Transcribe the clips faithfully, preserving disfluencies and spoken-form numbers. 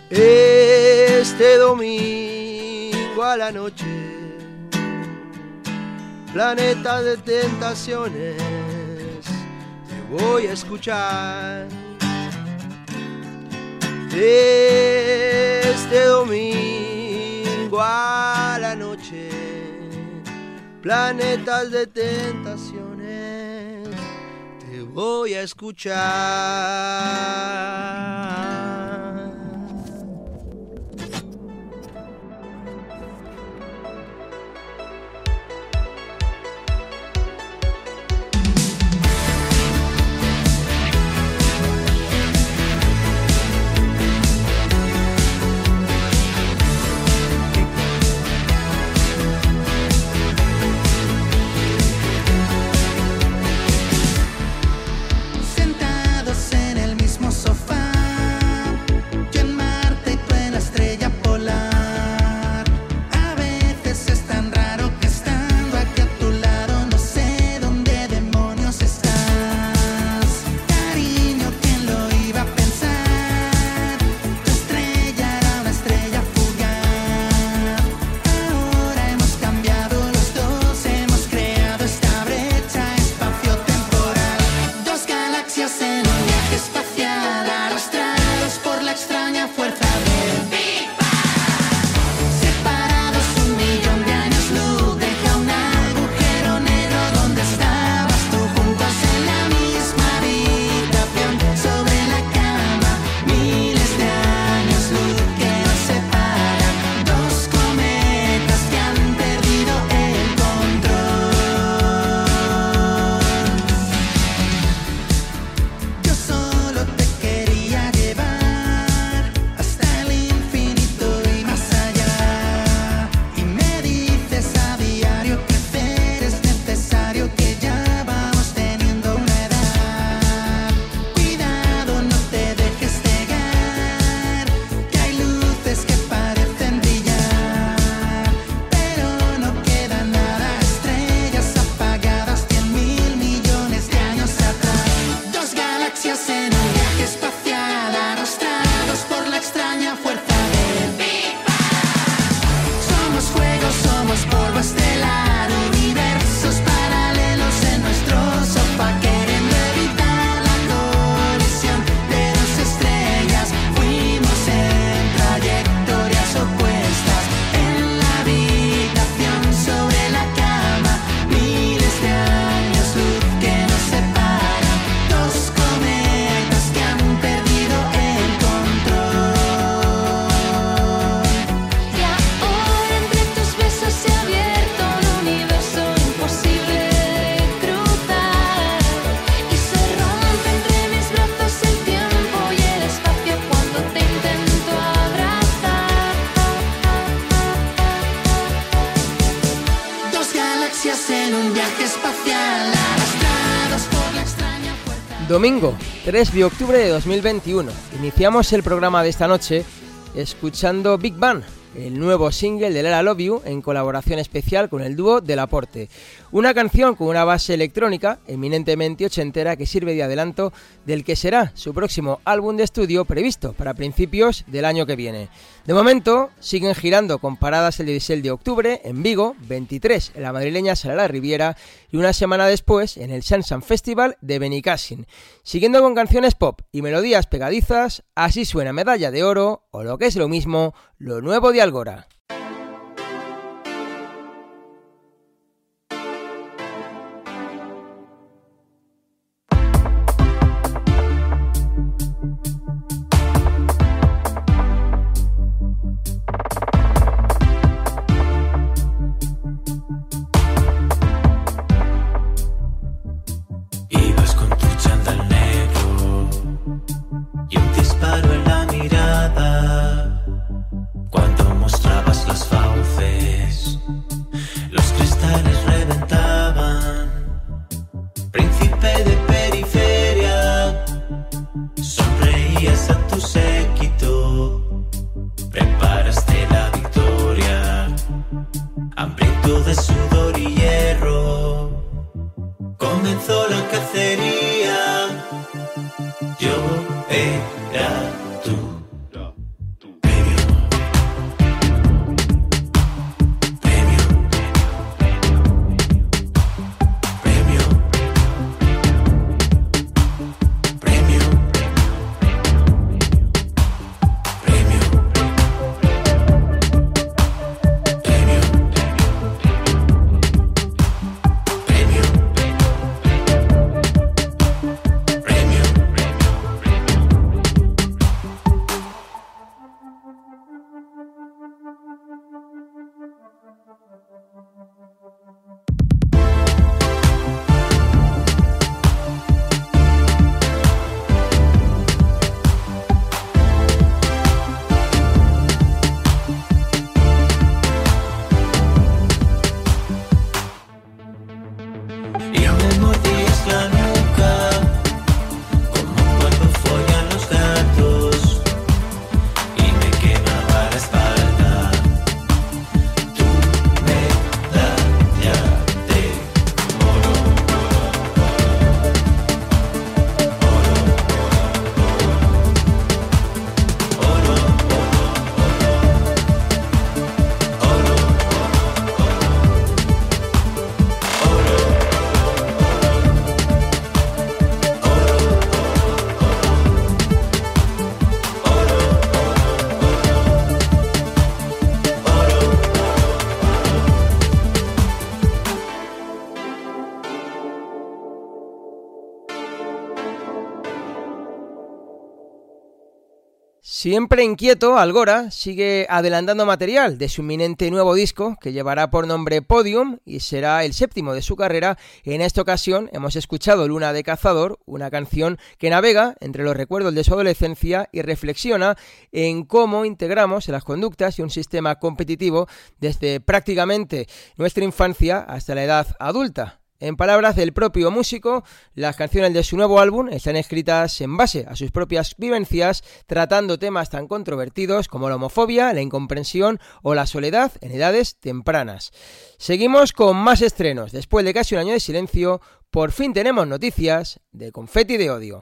Este domingo a la noche, planeta de tentaciones, te voy a escuchar. Este domingo a la noche, planetas de tentaciones, te voy a escuchar. Domingo, tres de octubre de dos mil veintiuno. Iniciamos el programa de esta noche escuchando Big Bang, el nuevo single de Lela Love You en colaboración especial con el dúo Del Aporte. Una canción con una base electrónica eminentemente ochentera que sirve de adelanto del que será su próximo álbum de estudio previsto para principios del año que viene. De momento siguen girando con paradas el dieciséis de octubre en Vigo, veintitrés en la madrileña Sala La Riviera y una semana después en el Sansan Festival de Benicassin. Siguiendo con canciones pop y melodías pegadizas, así suena Medalla de Oro o lo que es lo mismo, lo nuevo de Algora. Cuando mostrabas Siempre inquieto, Algora sigue adelantando material de su inminente nuevo disco que llevará por nombre Podium y será el séptimo de su carrera. En esta ocasión hemos escuchado Luna de Cazador, una canción que navega entre los recuerdos de su adolescencia y reflexiona en cómo integramos las conductas de un sistema competitivo desde prácticamente nuestra infancia hasta la edad adulta. En palabras del propio músico, las canciones de su nuevo álbum están escritas en base a sus propias vivencias, tratando temas tan controvertidos como la homofobia, la incomprensión o la soledad en edades tempranas. Seguimos con más estrenos. Después de casi un año de silencio, por fin tenemos noticias de Confetti de Odio.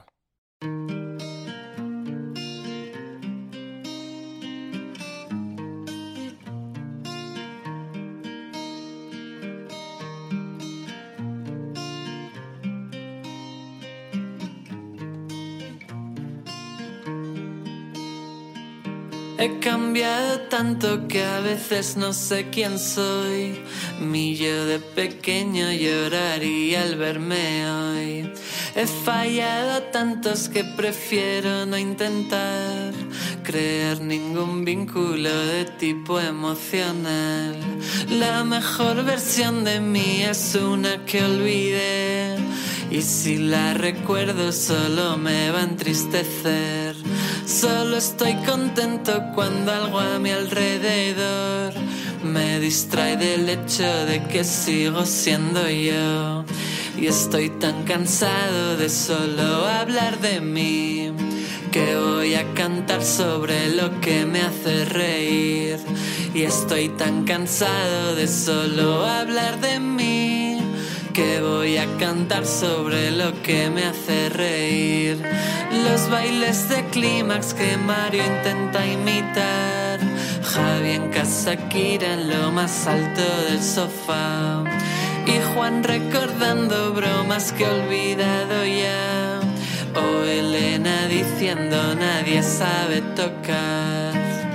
He cambiado tanto que a veces no sé quién soy. Mi yo de pequeño lloraría al verme hoy. He fallado a tantos que prefiero no intentar crear ningún vínculo de tipo emocional. La mejor versión de mí es una que olvidé, y si la recuerdo solo me va a entristecer. Solo estoy contento cuando algo a mi alrededor me distrae del hecho de que sigo siendo yo. Y estoy tan cansado de solo hablar de mí que voy a cantar sobre lo que me hace reír. Y estoy tan cansado de solo hablar de mí que voy a cantar sobre lo que me hace reír. Los bailes de clímax que Mario intenta imitar, Javi en casa, Kira en lo más alto del sofá, y Juan recordando bromas que he olvidado ya, o Elena diciendo nadie sabe tocar.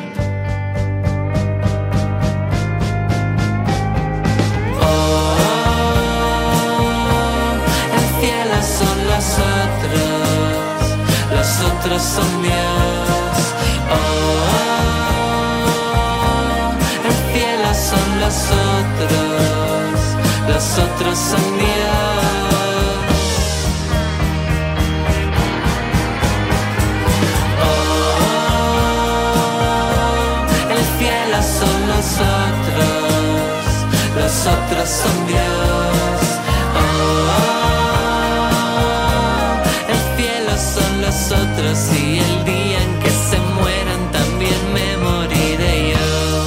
Oh, el cielo son los otros, los otros son Dios. Oh, el cielo son los otros, los otros son Dios. Oh, el cielo son los otros, los otros son Dios. Oh, el cielo son los otros, y el día en que se mueran también me moriré yo.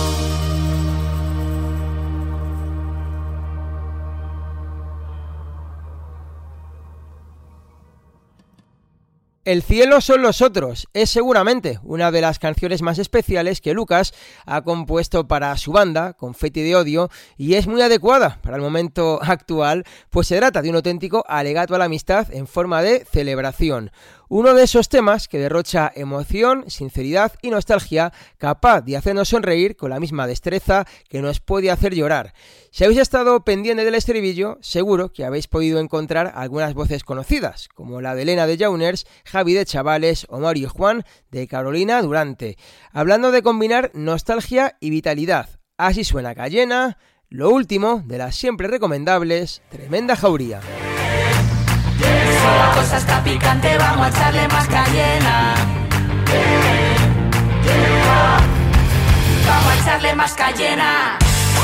El cielo son los otros es seguramente una de las canciones más especiales que Lucas ha compuesto para su banda, Confetti de Odio, y es muy adecuada para el momento actual, pues se trata de un auténtico alegato a la amistad en forma de celebración. Uno de esos temas que derrocha emoción, sinceridad y nostalgia, capaz de hacernos sonreír con la misma destreza que nos puede hacer llorar. Si habéis estado pendiente del estribillo, seguro que habéis podido encontrar algunas voces conocidas, como la de Elena de Jauners, Javi de Chavales o Mario y Juan de Carolina Durante, hablando de combinar nostalgia y vitalidad. Así suena Cayena, lo último de las siempre recomendables Tremenda Jauría. Si la cosa está picante, vamos a echarle más cayena. Vamos a echarle más cayena.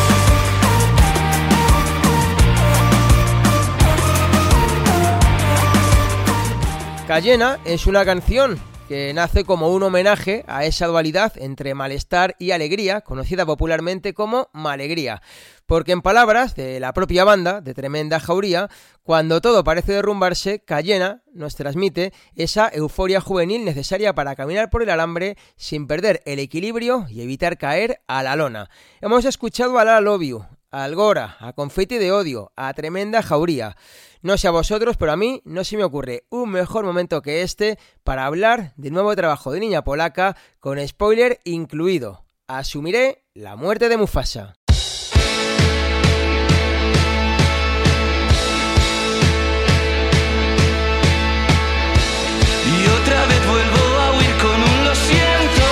Cayena es una canción que nace como un homenaje a esa dualidad entre malestar y alegría, conocida popularmente como malegría. Porque en palabras de la propia banda, de Tremenda Jauría, cuando todo parece derrumbarse, Cayena nos transmite esa euforia juvenil necesaria para caminar por el alambre sin perder el equilibrio y evitar caer a la lona. Hemos escuchado a La Love You, a Algora, a Confetti de Odio, a Tremenda Jauría. No sé a vosotros, pero a mí no se me ocurre un mejor momento que este para hablar del nuevo trabajo de Niña Polaca, con spoiler incluido. Asumiré la muerte de Mufasa. Y otra vez vuelvo a huir con un lo siento.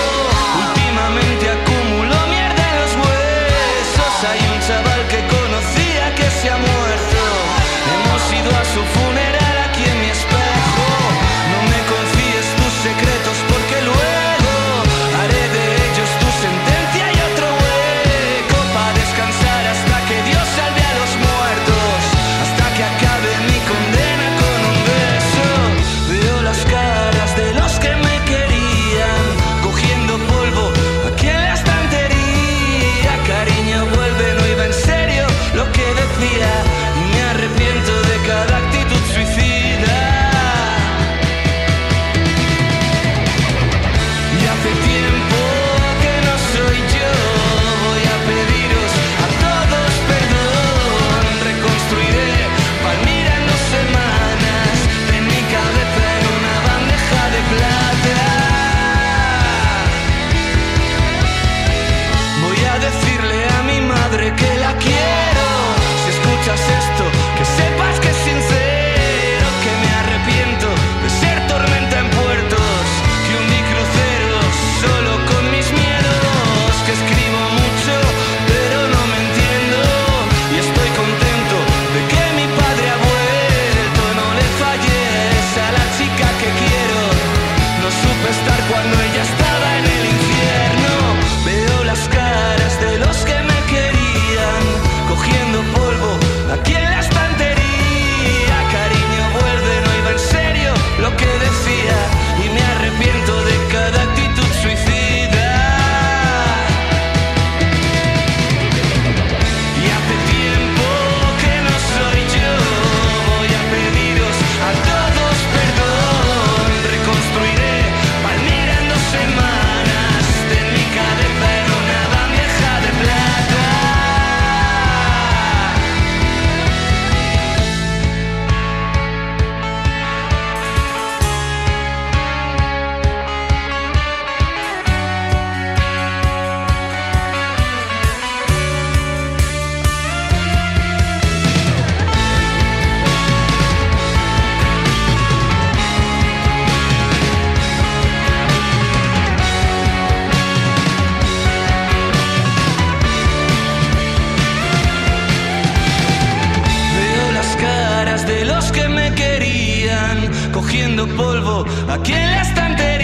polvo aquí en la estantería.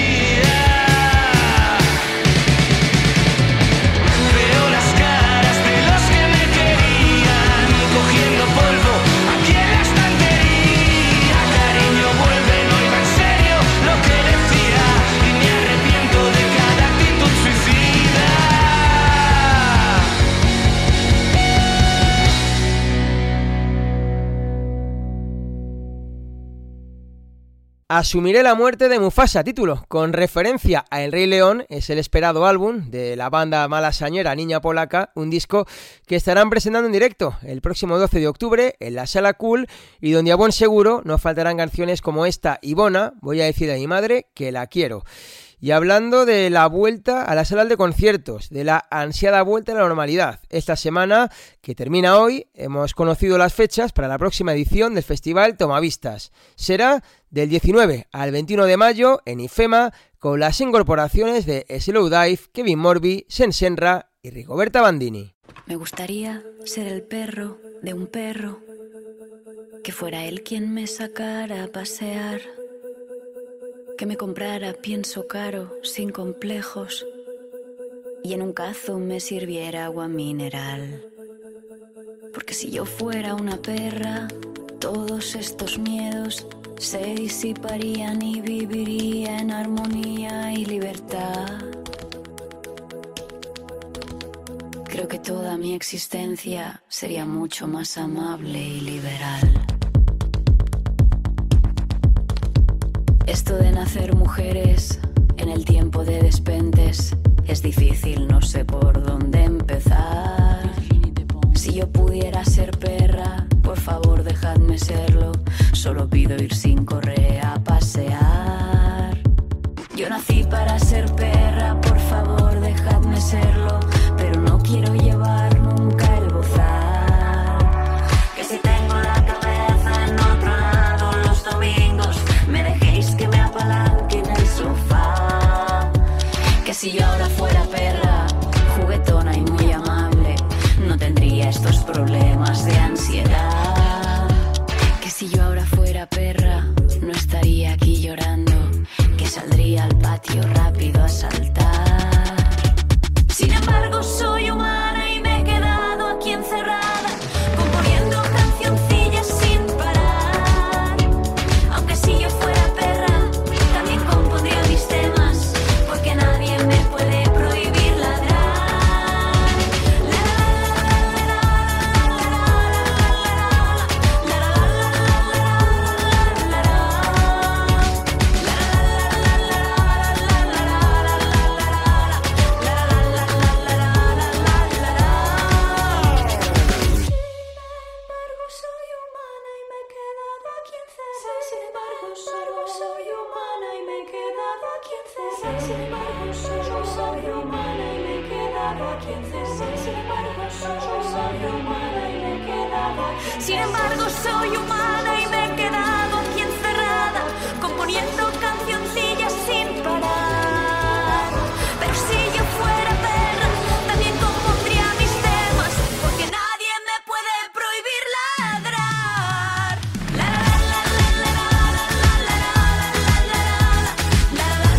Veo las caras de los que me querían cogiendo polvo aquí en la estantería. Cariño, vuelve, no iba en serio lo que decía y me arrepiento de cada actitud suicida. Asumiré la muerte de Mufasa, título, con referencia a El Rey León, es el esperado álbum de la banda malasañera Niña Polaca, un disco que estarán presentando en directo el próximo doce de octubre en la Sala Cool y donde a buen seguro no faltarán canciones como esta Ibona, voy a decir a mi madre que la quiero. Y hablando de la vuelta a las salas de conciertos, de la ansiada vuelta a la normalidad, esta semana que termina hoy hemos conocido las fechas para la próxima edición del Festival Tomavistas. Será del diecinueve al veintiuno de mayo en IFEMA con las incorporaciones de Slowdive, Kevin Morby, Sensenra y Rigoberta Bandini. Me gustaría ser el perro de un perro, que fuera él quien me sacara a pasear, que me comprara pienso caro, sin complejos, y en un cazo me sirviera agua mineral. Porque si yo fuera una perra, todos estos miedos se disiparían y viviría en armonía y libertad. Creo que toda mi existencia sería mucho más amable y liberal. Esto de nacer mujeres en el tiempo de despentes es difícil, no sé por dónde empezar. Si yo pudiera ser perra, por favor dejadme serlo. Solo pido ir sin correa a pasear. Yo nací para ser perra, por favor dejadme serlo. Pero no quiero llevar nunca el bozal. Que si tengo la cabeza en otro lado los domingos, me dejéis que me apalanque en el sofá. Que si yo ahora fuera perra, juguetona y muy amable, no tendría estos problemas de ansiedad. Que si yo ahora fuera perra, no estaría aquí llorando, que saldría al patio rápido a saltar. Sin embargo soy humana y me he quedado aquí encerrada, componiendo cancioncillas sin parar. Aunque si yo fuera perra, también compondría mis temas, porque nadie me puede prohibir ladrar. La Sin embargo soy humana y me he quedado aquí encerrada, componiendo cancioncillas sin parar. Pero si yo fuera perra, también compondría mis temas, porque nadie me puede prohibir ladrar. La la la la la la la la la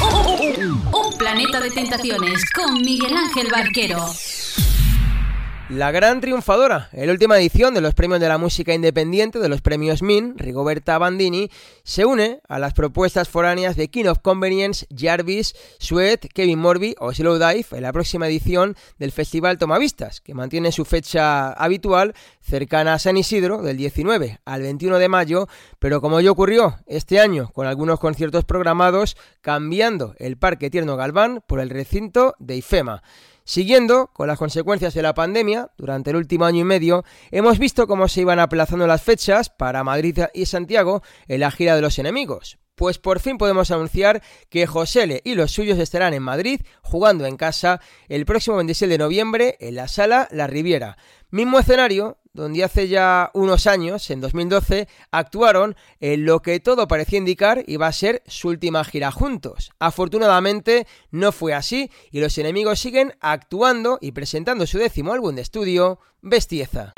de Tentaciones con Miguel Ángel Barquero. La gran triunfadora en la última edición de los premios de la música independiente de los premios M I N, Rigoberta Bandini, se une a las propuestas foráneas de King of Convenience, Jarvis, Sweat, Kevin Morby o Slowdive en la próxima edición del Festival Tomavistas, que mantiene su fecha habitual cercana a San Isidro del diecinueve al veintiuno de mayo, pero como ya ocurrió este año con algunos conciertos programados, cambiando el Parque Tierno Galván por el recinto de IFEMA. Siguiendo con las consecuencias de la pandemia, durante el último año y medio, hemos visto cómo se iban aplazando las fechas para Madrid y Santiago en la gira de Los Enemigos. Pues por fin podemos anunciar que Josele y los suyos estarán en Madrid jugando en casa el próximo veintiséis de noviembre en la Sala La Riviera. Mismo escenario donde hace ya unos años, en dos mil doce, actuaron en lo que todo parecía indicar iba a ser su última gira juntos. Afortunadamente no fue así y Los Enemigos siguen actuando y presentando su décimo álbum de estudio, Bestieza.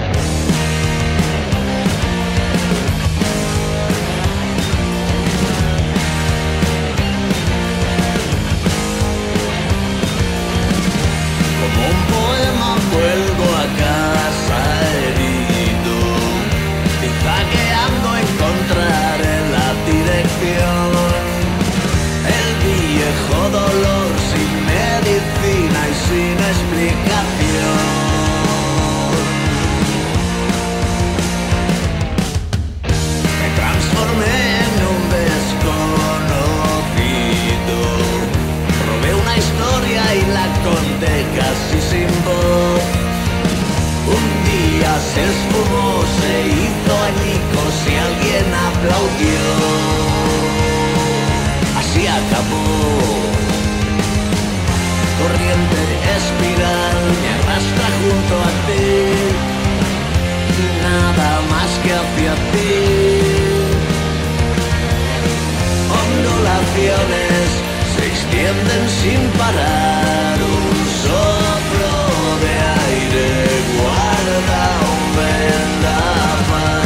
Vuelvo a casa herido, divagueando encontrar en la dirección el viejo dolor sin medicina y sin explicación. Me transformé en un desconocido, robé una historia y la conté casi sin voz. Un día se esfumó, se hizo añicos y alguien aplaudió. Así acabó. Corriente espiral me arrastra junto a ti, nada más que hacia ti. Ondulaciones se extienden sin parar, un soplo de aire guarda un vendaval.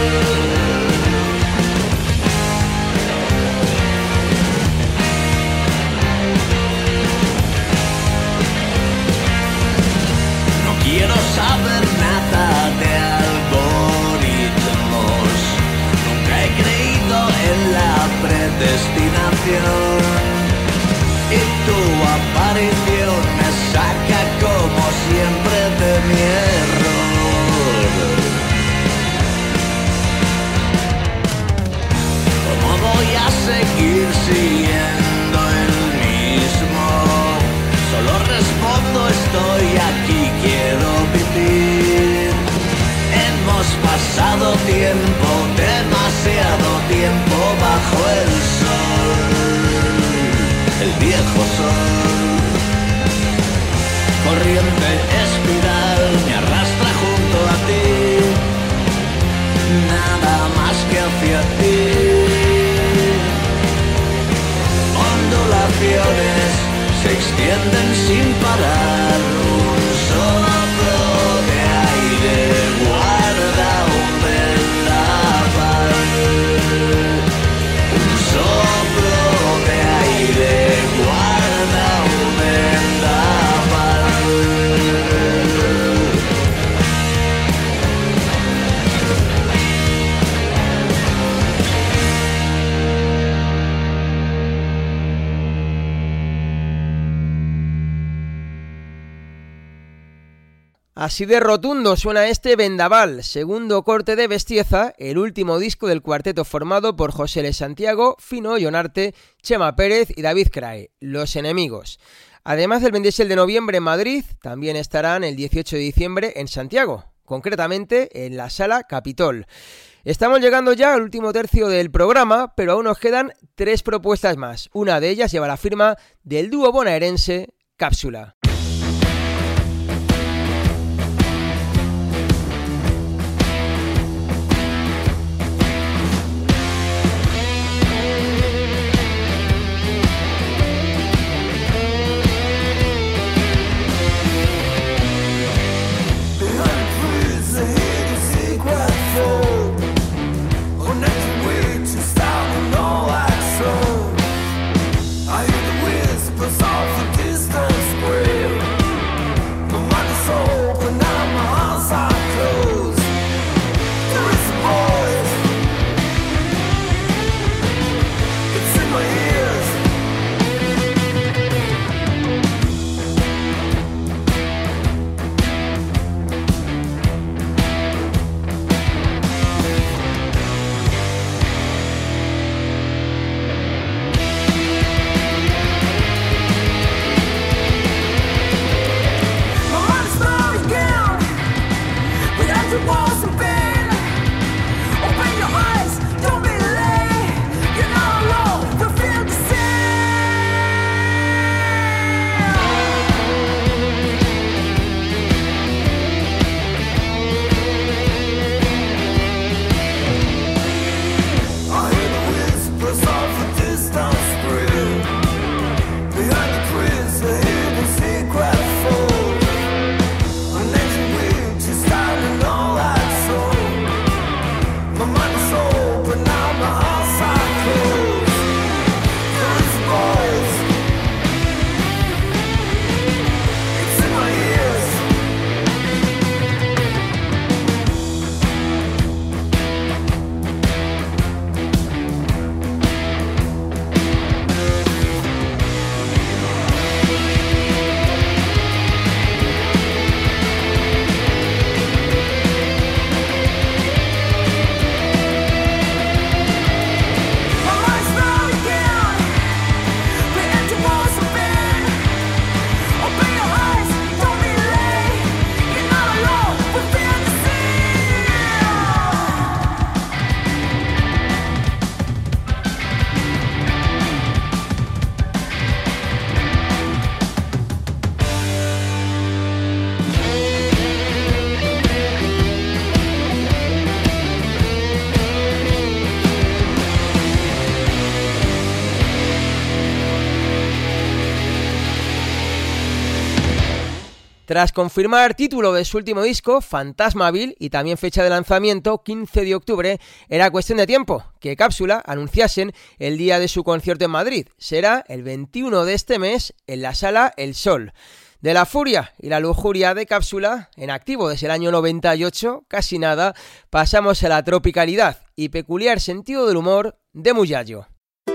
No quiero saber nada de algoritmos, nunca he creído en la predestinación. Y tu aparición me saca como siempre de mi error. ¿Cómo voy a seguir siendo el mismo? Solo respondo estoy aquí, quiero vivir. Hemos pasado tiempo, demasiado tiempo bajo el sol, el viejo sol. Corriente espiral me arrastra junto a ti, nada más que hacia ti. Ondulaciones se extienden sin parar, un soplo de aire guarda un vendaval. Un soplo de aire guarda un vendaval. Así de rotundo suena este Vendaval, segundo corte de Bestieza, el último disco del cuarteto formado por Josele Santiago, Fino Ionarte, Chema Pérez y David Crae, Los Enemigos. Además del veintiséis de noviembre en Madrid, también estarán el dieciocho de diciembre en Santiago, concretamente en la Sala Capitol. Estamos llegando ya al último tercio del programa, pero aún nos quedan tres propuestas más. Una de ellas lleva la firma del dúo bonaerense Cápsula. Whispers off the distance square. Tras confirmar título de su último disco, Fantasmaville, y también fecha de lanzamiento, quince de octubre, era cuestión de tiempo que Cápsula anunciasen el día de su concierto en Madrid. Será el veintiuno de este mes en la Sala El Sol. De la furia y la lujuria de Cápsula, en activo desde el año noventa y ocho, casi nada, pasamos a la tropicalidad y peculiar sentido del humor de Muyallo.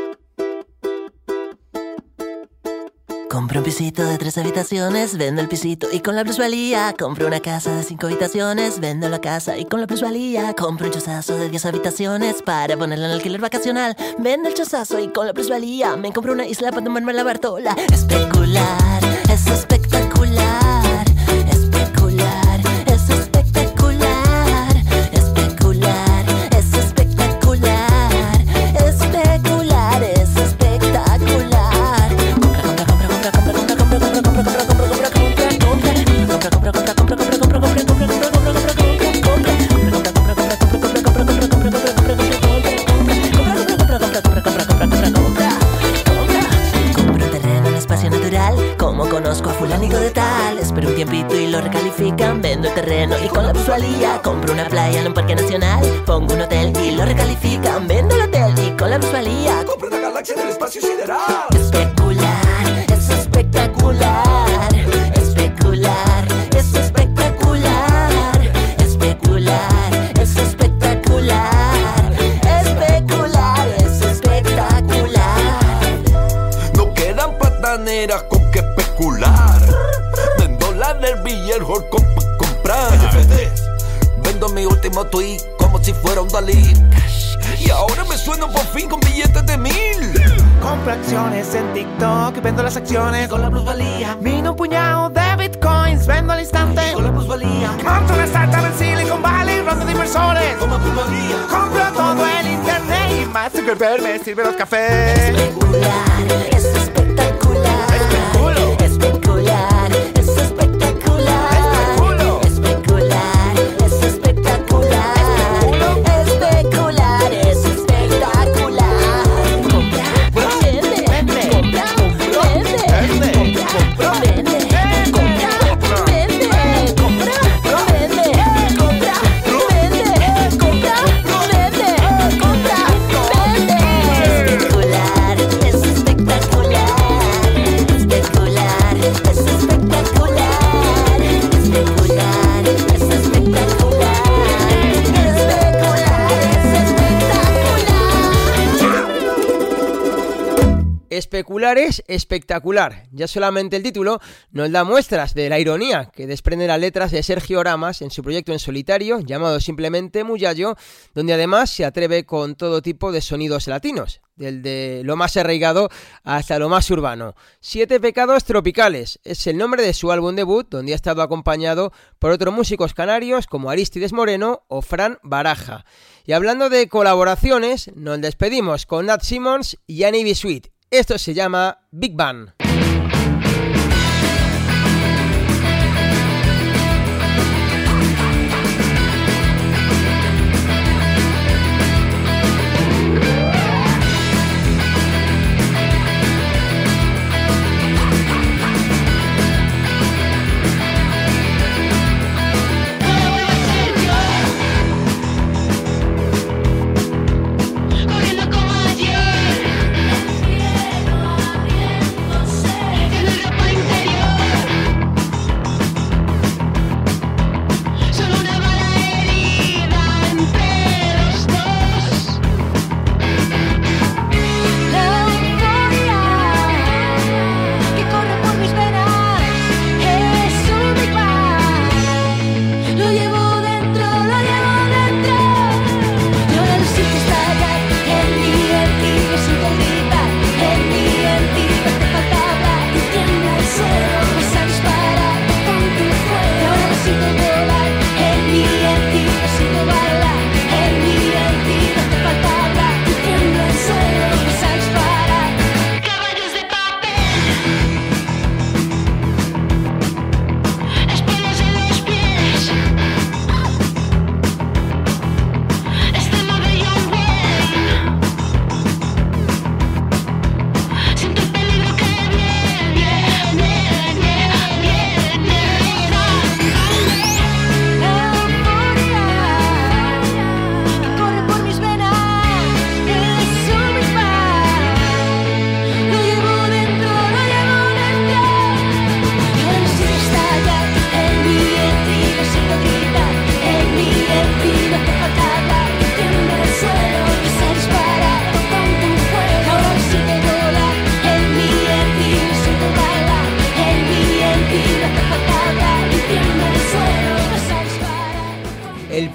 Compro un pisito de tres habitaciones, vendo el pisito y con la plusvalía compro una casa de cinco habitaciones, vendo la casa y con la plusvalía compro un chozazo de diez habitaciones para ponerla en alquiler vacacional, vendo el chozazo y con la plusvalía me compro una isla para tomarme la Bartola. Especular, es espectacular, especular, es espectacular, especular, es espectacular, especular, es espectacular. Como conozco a fulanito de tal, espero un tiempito y lo recalifican, vendo el terreno y con la plusvalía compro una playa en un parque nacional, pongo un hotel y lo recalifican, vendo el hotel y con la plusvalía compro una galaxia en el espacio sideral. Especular, es espectacular, especular, es espectacular, especular, es espectacular, especular, es espectacular. No quedan pataneras con que especular. Vendo la Nervi y el Holcomb para comprar. Vendo mi último tweet como si fuera un Dalí. Y ahora me sueno por fin con billetes de mil. Compro acciones en TikTok y vendo las acciones con la plusvalía. Mino un puñado de bitcoins, vendo al instante con la plusvalía. Compro una startup en Silicon Valley, ronda de inversores con la plusvalía. Compro todo el internet y Mark Zuckerberg me sirve los cafés. Especular, es espectacular. Especulo. Especular, es espectacular. Especulo. Especular, es espectacular. Especular, es espectacular. Compra, vende, Vende. compra, vende, Vende. compra, vende, compra, vende, compra, vende, compra, vende, compra, vende, compra, vende. Especular, es espectacular. Especular, es espectacular. Especular, es espectacular. Especular es espectacular. Ya solamente el título nos da muestras de la ironía que desprenden las letras de Sergio Ramas en su proyecto en solitario llamado simplemente Muyallo, donde además se atreve con todo tipo de sonidos latinos, desde lo más arraigado hasta lo más urbano. Siete pecados tropicales es el nombre de su álbum debut, donde ha estado acompañado por otros músicos canarios como Aristides Moreno o Fran Baraja. Y hablando de colaboraciones, nos despedimos con Nat Simmons y Annie B. Sweet. Esto se llama Big Bang. Corriendo como ayer, el cielo abriéndose.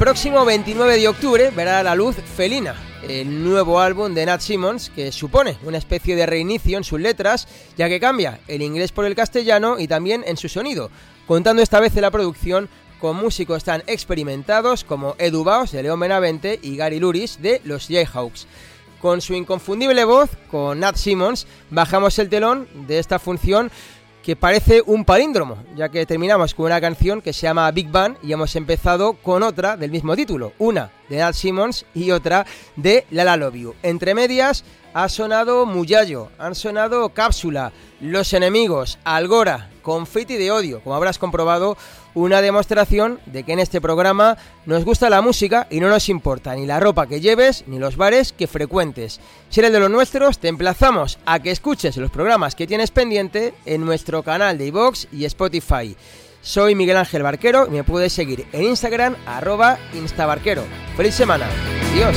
próximo veintinueve de octubre verá a la luz Felina, el nuevo álbum de Nat Simmons, que supone una especie de reinicio en sus letras, ya que cambia el inglés por el castellano y también en su sonido, contando esta vez en la producción con músicos tan experimentados como Edu Baos de León Benavente y Gary Luris de los Jayhawks. Con su inconfundible voz, con Nat Simmons, bajamos el telón de esta función que parece un palíndromo, ya que terminamos con una canción que se llama Big Bang y hemos empezado con otra del mismo título, una de Nat Simmons y otra de La La Love You. Entre medias ha sonado Muyallo, han sonado Cápsula, Los Enemigos, Algora, Confeti de Odio, como habrás comprobado, una demostración de que en este programa nos gusta la música y no nos importa ni la ropa que lleves ni los bares que frecuentes. Si eres de los nuestros, te emplazamos a que escuches los programas que tienes pendiente en nuestro canal de iVoox y Spotify. Soy Miguel Ángel Barquero y me puedes seguir en Instagram, arroba instabarquero. ¡Feliz semana! ¡Adiós!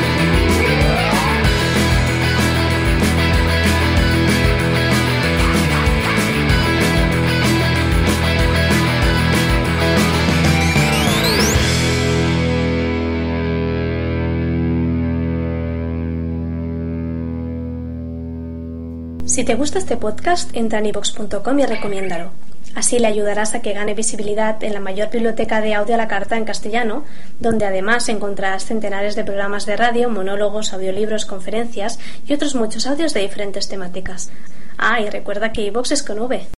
Si te gusta este podcast, entra en iVoox punto com y recomiéndalo. Así le ayudarás a que gane visibilidad en la mayor biblioteca de audio a la carta en castellano, donde además encontrarás centenares de programas de radio, monólogos, audiolibros, conferencias y otros muchos audios de diferentes temáticas. Ah, y recuerda que iVoox es con V.